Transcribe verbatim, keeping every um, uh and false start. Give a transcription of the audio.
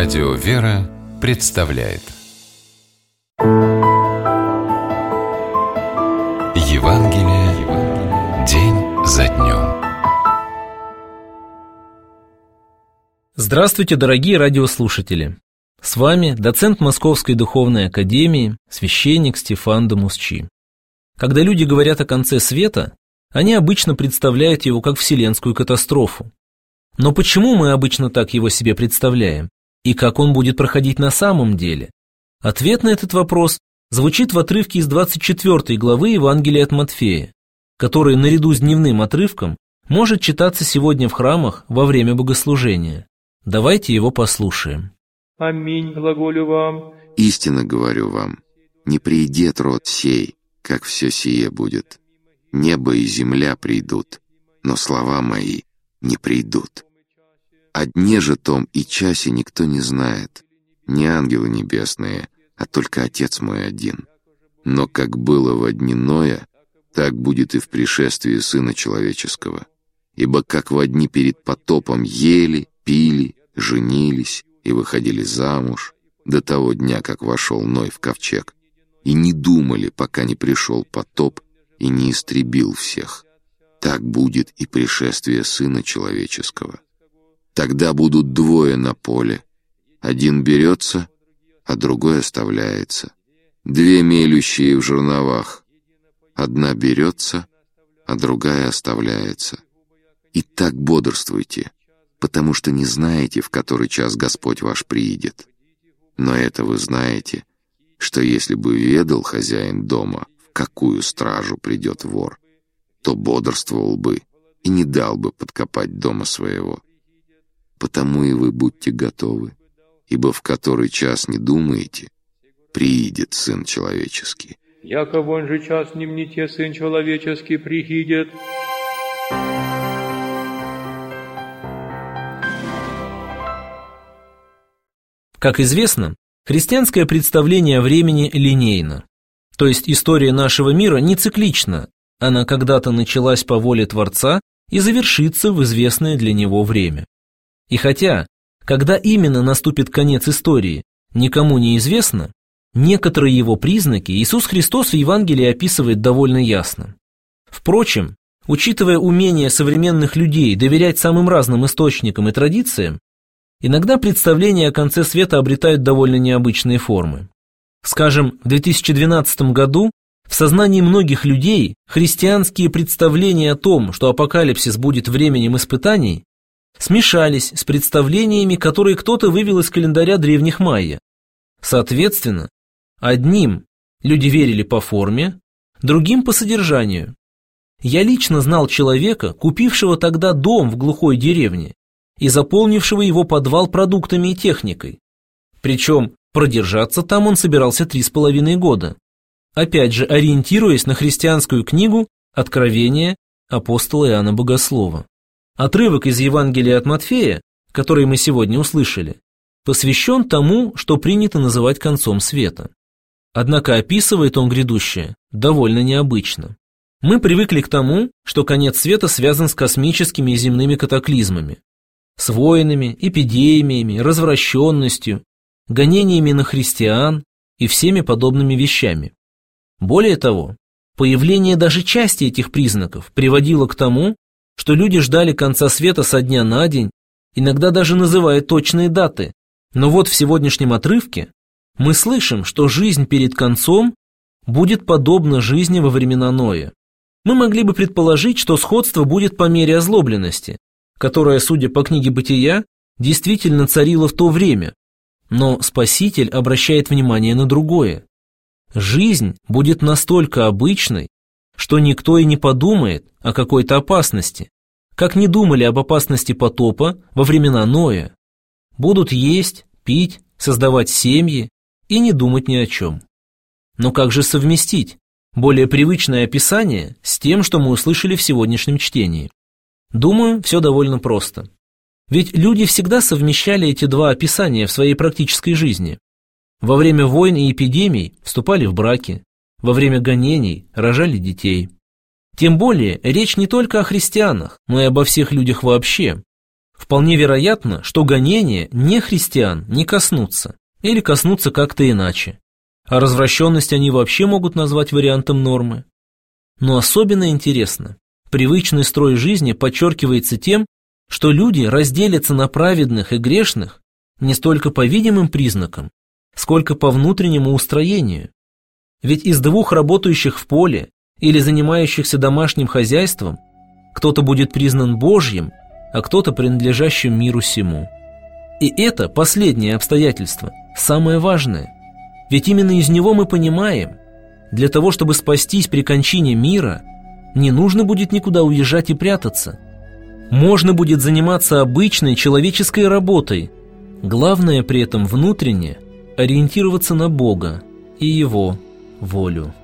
Радио «Вера» представляет Евангелие день за днем. Здравствуйте, дорогие радиослушатели! С вами доцент Московской Духовной Академии, священник Стефан Дамусчи. Когда люди говорят о конце света, они обычно представляют его как вселенскую катастрофу. Но почему мы обычно так его себе представляем? И как он будет проходить на самом деле? Ответ на этот вопрос звучит в отрывке из двадцать четвёртой главы Евангелия от Матфея, который наряду с дневным отрывком может читаться сегодня в храмах во время богослужения. Давайте его послушаем. Аминь, глаголю вам. Истинно говорю вам, не придет род сей, как все сие будет. Небо и земля придут, но слова мои не придут. О дне же том и часе никто не знает, не ангелы небесные, а только Отец мой один. Но как было во дни Ноя, так будет и в пришествии Сына Человеческого. Ибо как во дни перед потопом ели, пили, женились и выходили замуж, до того дня, как вошел Ной в ковчег, и не думали, пока не пришел потоп и не истребил всех, так будет и пришествие Сына Человеческого. Тогда будут двое на поле, один берется, а другой оставляется. Две мелющие в жерновах, одна берется, а другая оставляется. И так бодрствуйте, потому что не знаете, в который час Господь ваш приидет. Но это вы знаете, что если бы ведал хозяин дома, в какую стражу придет вор, то бодрствовал бы и не дал бы подкопать дома своего. Потому и вы будьте готовы, ибо в который час не думаете, приидет Сын Человеческий. Яко вон же час не мните, Сын Человеческий приидет. Как известно, христианское представление о времени линейно. То есть история нашего мира не циклична, она когда-то началась по воле Творца и завершится в известное для него время. И хотя, когда именно наступит конец истории, никому не известно, некоторые его признаки Иисус Христос в Евангелии описывает довольно ясно. Впрочем, учитывая умение современных людей доверять самым разным источникам и традициям, иногда представления о конце света обретают довольно необычные формы. Скажем, в две тысячи двенадцатом году в сознании многих людей христианские представления о том, что апокалипсис будет временем испытаний, смешались с представлениями, которые кто-то вывел из календаря древних майя. Соответственно, одним люди верили по форме, другим по содержанию. Я лично знал человека, купившего тогда дом в глухой деревне и заполнившего его подвал продуктами и техникой. Причем продержаться там он собирался три с половиной года. Опять же, ориентируясь на христианскую книгу «Откровение» апостола Иоанна Богослова. Отрывок из Евангелия от Матфея, который мы сегодня услышали, посвящен тому, что принято называть концом света. Однако описывает он грядущее довольно необычно. Мы привыкли к тому, что конец света связан с космическими и земными катаклизмами, с войнами, эпидемиями, развращенностью, гонениями на христиан и всеми подобными вещами. Более того, появление даже части этих признаков приводило к тому, что люди ждали конца света со дня на день, иногда даже называя точные даты. Но вот в сегодняшнем отрывке мы слышим, что жизнь перед концом будет подобна жизни во времена Ноя. Мы могли бы предположить, что сходство будет по мере озлобленности, которая, судя по книге Бытия, действительно царила в то время. Но Спаситель обращает внимание на другое. Жизнь будет настолько обычной, что никто и не подумает о какой-то опасности, как не думали об опасности потопа во времена Ноя. Будут есть, пить, создавать семьи и не думать ни о чем. Но как же совместить более привычное описание с тем, что мы услышали в сегодняшнем чтении? Думаю, все довольно просто. Ведь люди всегда совмещали эти два описания в своей практической жизни. Во время войн и эпидемий вступали в браки, во время гонений рожали детей. Тем более, речь не только о христианах, но и обо всех людях вообще. Вполне вероятно, что гонения не христиан не коснутся, или коснутся как-то иначе. А развращенность они вообще могут назвать вариантом нормы. Но особенно интересно, привычный строй жизни подчеркивается тем, что люди разделятся на праведных и грешных не столько по видимым признакам, сколько по внутреннему устроению. Ведь из двух работающих в поле или занимающихся домашним хозяйством кто-то будет признан Божьим, а кто-то принадлежащим миру сему. И это последнее обстоятельство, самое важное. Ведь именно из него мы понимаем, для того, чтобы спастись при кончине мира, не нужно будет никуда уезжать и прятаться. Можно будет заниматься обычной человеческой работой. Главное при этом внутренне ориентироваться на Бога и Его волю.